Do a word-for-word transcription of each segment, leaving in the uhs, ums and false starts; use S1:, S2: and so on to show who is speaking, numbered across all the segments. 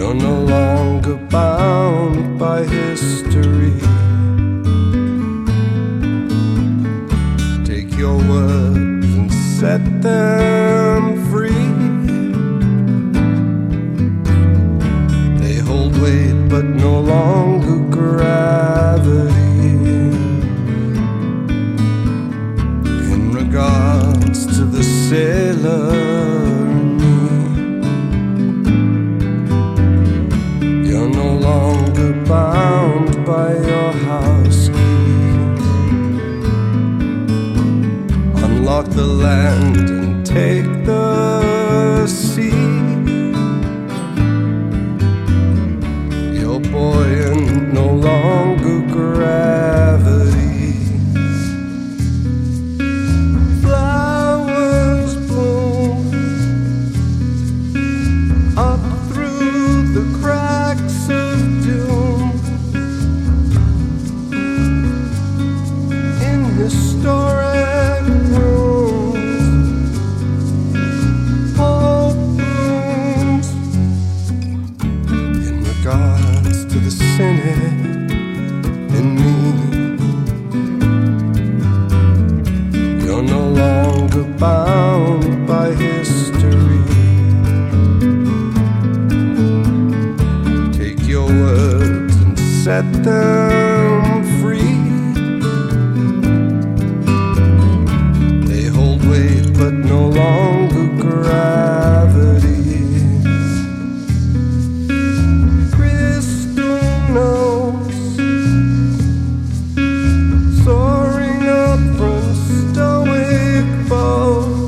S1: You're no longer bound by history. Take your words and set them free. They hold weight but no longer gravity. In regards to the sailor in me, you're no longer bound by your house key. Unlock the land and take the sea. You're buoyant, no longer gravity. Flowers bloom up through the cracks of doom in historic rooms. Hope blooms in regards to the cynic in me. You're no longer bound by history. Take your words and set them free. They hold weight but no longer gravity. Crystal notes soaring up from stoic bows,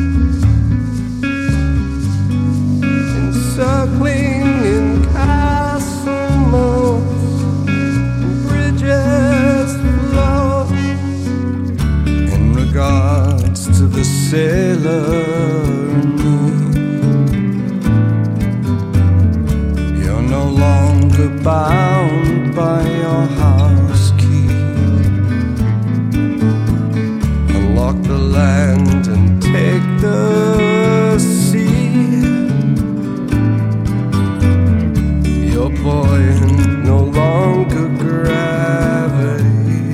S1: encircling in castle moats, and bridges flow. In regards to the sailor in me, you're no longer bound by your house key. Unlock the land and take the sea. You're buoyant, no longer gravity.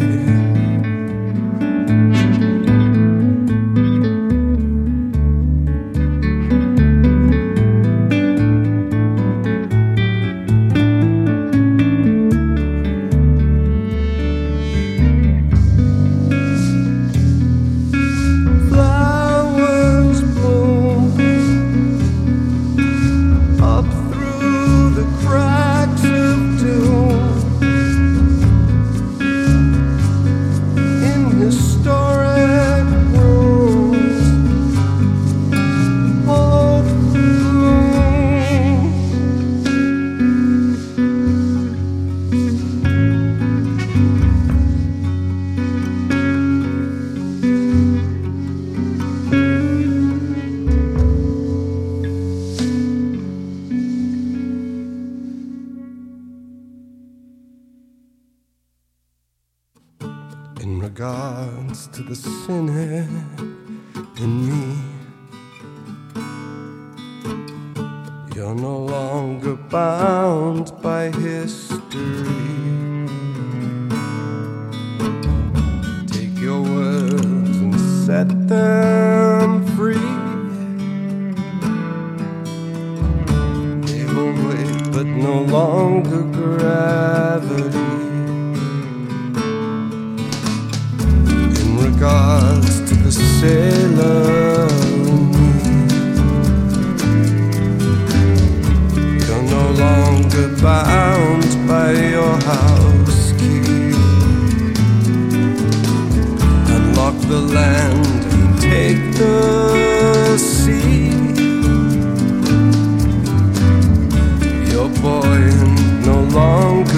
S1: Flowers bloom up through the cracks of doom in historic rooms. Hope blooms. In regards to the cynic in me, you're no longer bound by history. Take your words and set them free. They hold weight but no longer gravity. In regards to the sailor in me, you're no longer bound by your house key. Unlock the land and take the sea. You're buoyant, no longer